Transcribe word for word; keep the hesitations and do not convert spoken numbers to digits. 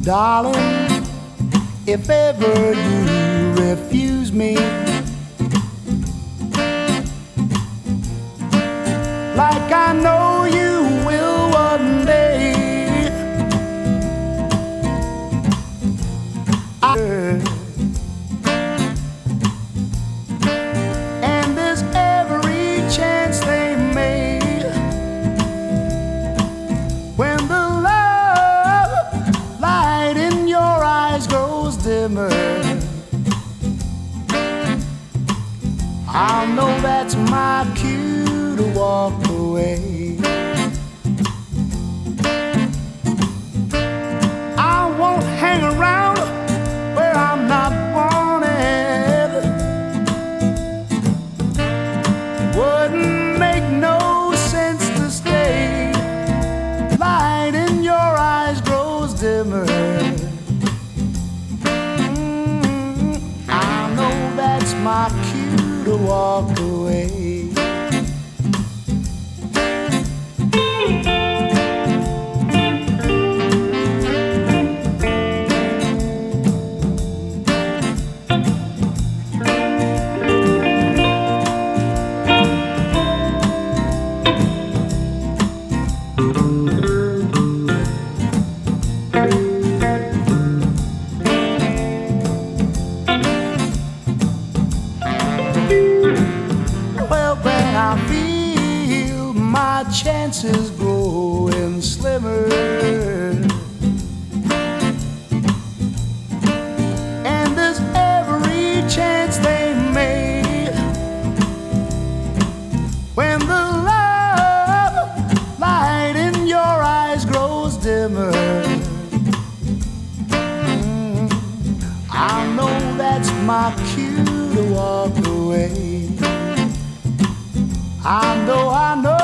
Darling, if ever you refuse me, like I know you will one day, I, and there's every chance they made when the love light in your eyes grows dimmer. I know that's my cue to walk away. I won't hang around where I'm not wanted. Wouldn't make no sense to stay. Light in your eyes grows dimmer. Mm, I know that's my cue to walk away. Well, when I feel my chances growing slimmer, and there's every chance they made when the love light in your eyes grows dimmer. Mm, I know that's my cue to walk away. I know, I know